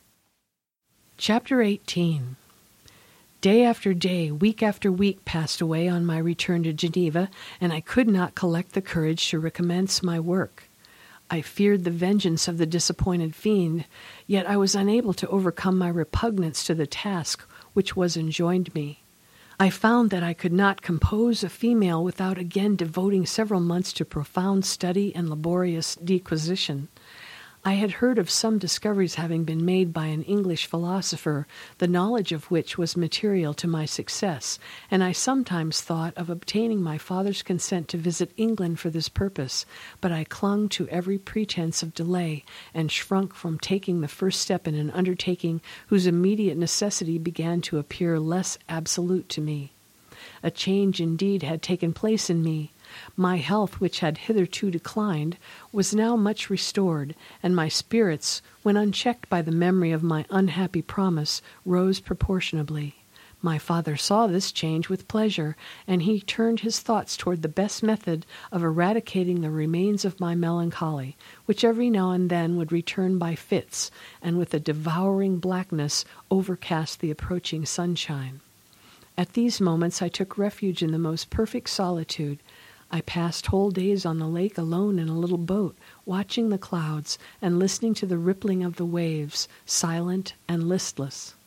Chapter eighteen. Day after day, week after week passed away on my return to Geneva, and I could not collect the courage to recommence my work. I feared the vengeance of the disappointed fiend, yet I was unable to overcome my repugnance to the task which was enjoined me. I found that I could not compose a female without again devoting several months to profound study and laborious dequisition. I had heard of some discoveries having been made by an English philosopher, the knowledge of which was material to my success, and I sometimes thought of obtaining my father's consent to visit England for this purpose, but I clung to every pretense of delay, and shrunk from taking the first step in an undertaking whose immediate necessity began to appear less absolute to me. A change indeed had taken place in me. My health, which had hitherto declined, was now much restored, and my spirits, when unchecked by the memory of my unhappy promise, rose proportionably. My father saw this change with pleasure, and he turned his thoughts toward the best method of eradicating the remains of my melancholy, which every now and then would return by fits, and with a devouring blackness overcast the approaching sunshine. At these moments I took refuge in the most perfect solitude. I passed whole days on the lake alone in a little boat, watching the clouds and listening to the rippling of the waves, silent and listless.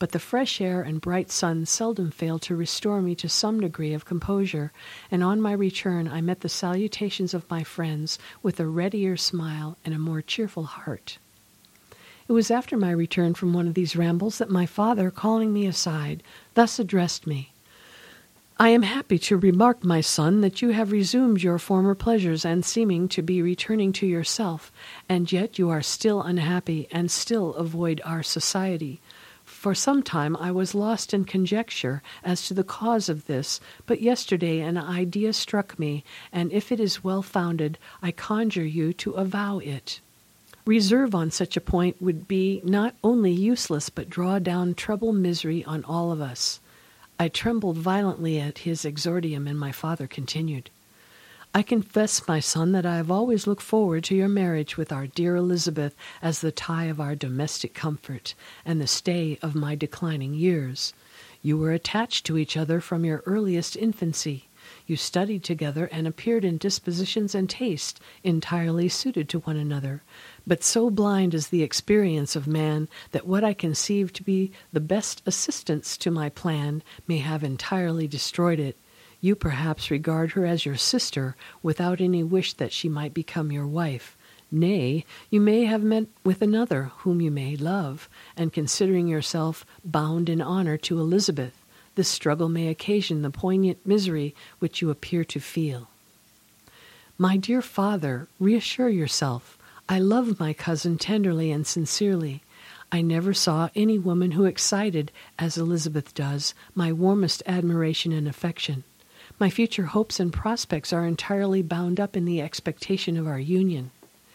but the fresh air and bright sun seldom failed to restore me to some degree of composure, and on my return I met the salutations of my friends with a readier smile and a more cheerful heart. It was after my return from one of these rambles that my father, calling me aside, thus addressed me. "I am happy to remark, my son, that you have resumed your former pleasures and seeming to be returning to yourself, and yet you are still unhappy and still avoid our society. For some time I was lost in conjecture as to the cause of this, but yesterday an idea struck me, and if it is well-founded, I conjure you to avow it. Reserve on such a point would be not only useless, but draw down treble misery on all of us." I trembled violently at his exordium, and my father continued, "I confess, my son, that I have always looked forward to your marriage with our dear Elizabeth as the tie of our domestic comfort, and the stay of my declining years. You were attached to each other from your earliest infancy. You studied together and appeared in dispositions and taste entirely suited to one another. But so blind is the experience of man that what I conceive to be the best assistance to my plan may have entirely destroyed it. You perhaps regard her as your sister without any wish that she might become your wife. Nay, you may have met with another whom you may love, and considering yourself bound in honor to Elizabeth, this struggle may occasion the poignant misery which you appear to feel. My dear father, reassure yourself. I love my cousin tenderly and sincerely. I never saw any woman who excited, as Elizabeth does, my warmest admiration and affection. My future hopes and prospects are entirely bound up in the expectation of our union.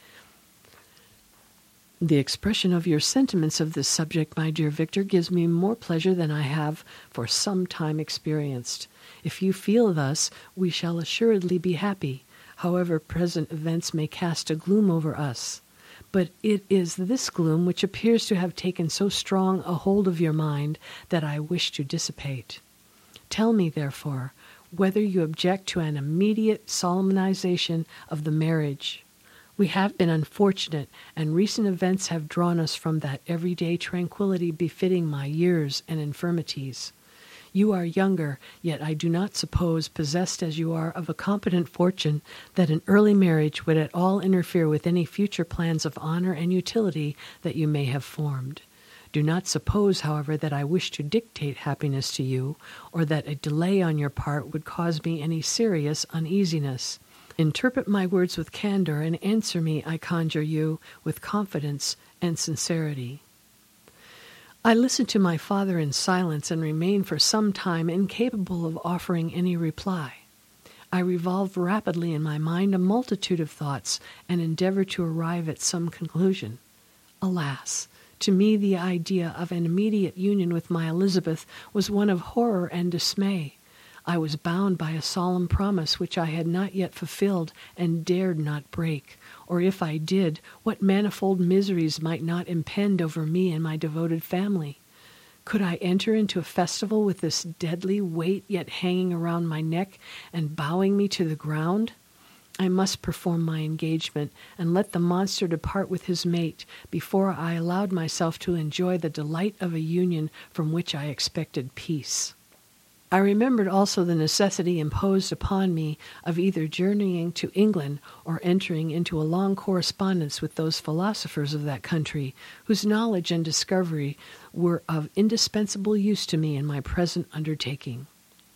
The expression of your sentiments of this subject, my dear Victor, gives me more pleasure than I have for some time experienced. If you feel thus, we shall assuredly be happy, however present events may cast a gloom over us. But it is this gloom which appears to have taken so strong a hold of your mind that I wish to dissipate. Tell me, therefore, whether you object to an immediate solemnization of the marriage. We have been unfortunate, and recent events have drawn us from that everyday tranquillity befitting my years and infirmities. You are younger, yet I do not suppose, possessed as you are of a competent fortune, that an early marriage would at all interfere with any future plans of honor and utility that you may have formed. Do not suppose, however, that I wish to dictate happiness to you, or that a delay on your part would cause me any serious uneasiness. Interpret my words with candor, and answer me, I conjure you, with confidence and sincerity. I listened to my father in silence and remained for some time incapable of offering any reply. I revolved rapidly in my mind a multitude of thoughts and endeavored to arrive at some conclusion. Alas! To me the idea of an immediate union with my Elizabeth was one of horror and dismay. I was bound by a solemn promise which I had not yet fulfilled and dared not break, or if I did, what manifold miseries might not impend over me and my devoted family. Could I enter into a festival with this deadly weight yet hanging around my neck and bowing me to the ground? I must perform my engagement and let the monster depart with his mate before I allowed myself to enjoy the delight of a union from which I expected peace. I remembered also the necessity imposed upon me of either journeying to England or entering into a long correspondence with those philosophers of that country, whose knowledge and discovery were of indispensable use to me in my present undertaking.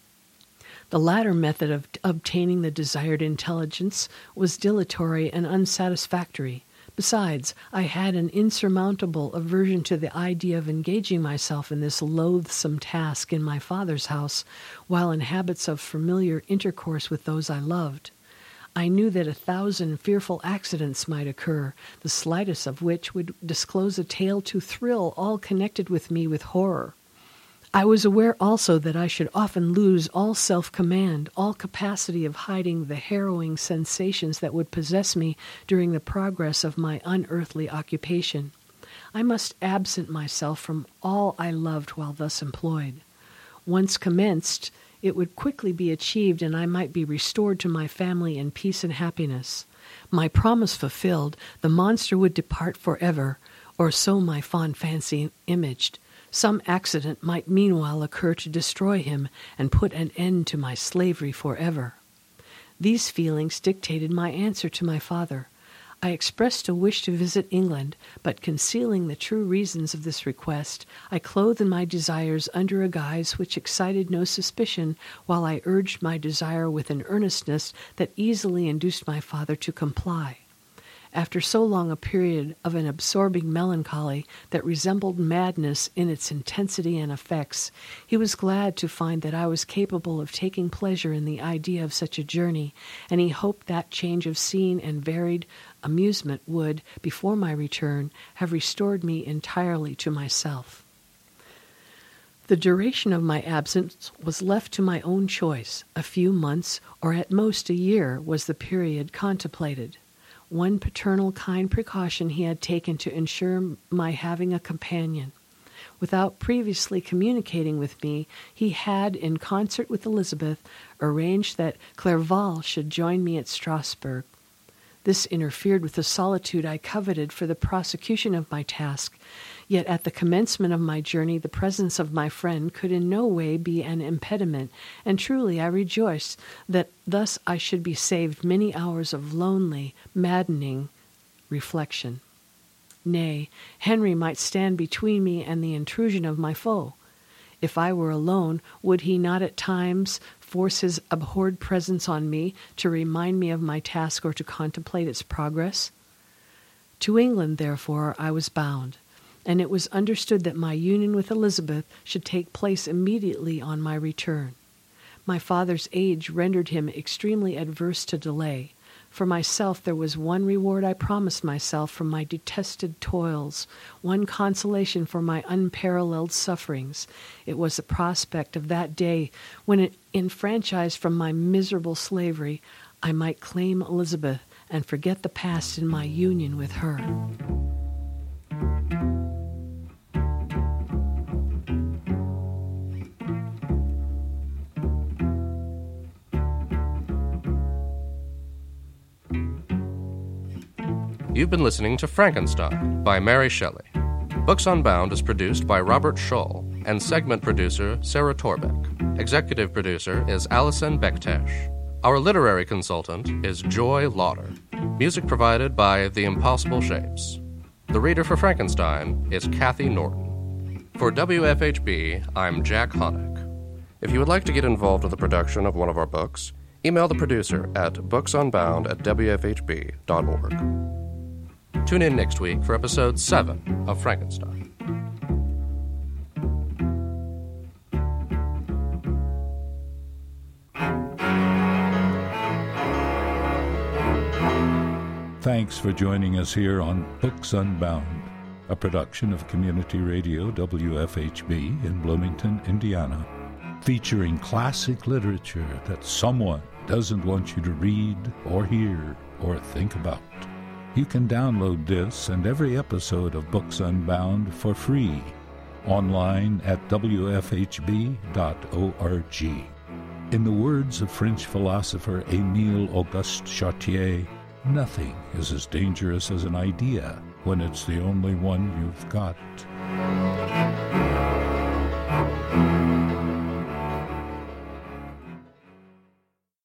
The latter method of obtaining the desired intelligence was dilatory and unsatisfactory. Besides, I had an insurmountable aversion to the idea of engaging myself in this loathsome task in my father's house, while in habits of familiar intercourse with those I loved. I knew that a thousand fearful accidents might occur, the slightest of which would disclose a tale to thrill all connected with me with horror. I was aware also that I should often lose all self-command, all capacity of hiding the harrowing sensations that would possess me during the progress of my unearthly occupation. I must absent myself from all I loved while thus employed. Once commenced, it would quickly be achieved, and I might be restored to my family in peace and happiness. My promise fulfilled, the monster would depart forever, or so my fond fancy imaged. Some accident might meanwhile occur to destroy him and put an end to my slavery forever. These feelings dictated my answer to my father. I expressed a wish to visit England, but concealing the true reasons of this request, I clothed my desires under a guise which excited no suspicion, while I urged my desire with an earnestness that easily induced my father to comply. After so long a period of an absorbing melancholy that resembled madness in its intensity and effects, he was glad to find that I was capable of taking pleasure in the idea of such a journey, and he hoped that change of scene and varied amusement would, before my return, have restored me entirely to myself. The duration of my absence was left to my own choice. A few months, or at most a year, was the period contemplated. One paternal kind precaution he had taken to ensure my having a companion. Without previously communicating with me, he had, in concert with Elizabeth, arranged that Clerval should join me at Strasbourg. This interfered with the solitude I coveted for the prosecution of my task, yet at the commencement of my journey the presence of my friend could in no way be an impediment, and truly I rejoiced that thus I should be saved many hours of lonely, maddening reflection. Nay, Henry might stand between me and the intrusion of my foe. If I were alone, would he not at times force his abhorred presence on me to remind me of my task or to contemplate its progress? To England, therefore, I was bound, and it was understood that my union with Elizabeth should take place immediately on my return. My father's age rendered him extremely adverse to delay. For myself there was one reward I promised myself for my detested toils, one consolation for my unparalleled sufferings. It was the prospect of that day when, enfranchised from my miserable slavery, I might claim Elizabeth and forget the past in my union with her. You've been listening to Frankenstein by Mary Shelley. Books Unbound is produced by Robert Scholl and segment producer Sarah Torbeck. Executive producer is Alison Bektesh. Our literary consultant is Joy Lauder. Music provided by The Impossible Shapes. The reader for Frankenstein is Kathy Norton. For W F H B, I'm Jack Honeck. If you would like to get involved with the production of one of our books, email the producer at booksunbound at w f h b dot org. Tune in next week for episode seven of Frankenstein. Thanks for joining us here on Books Unbound, a production of Community Radio W F H B in Bloomington, Indiana, featuring classic literature that someone doesn't want you to read or hear or think about. You can download this and every episode of Books Unbound for free online at w f h b dot org. In the words of French philosopher Émile Auguste Chartier, nothing is as dangerous as an idea when it's the only one you've got.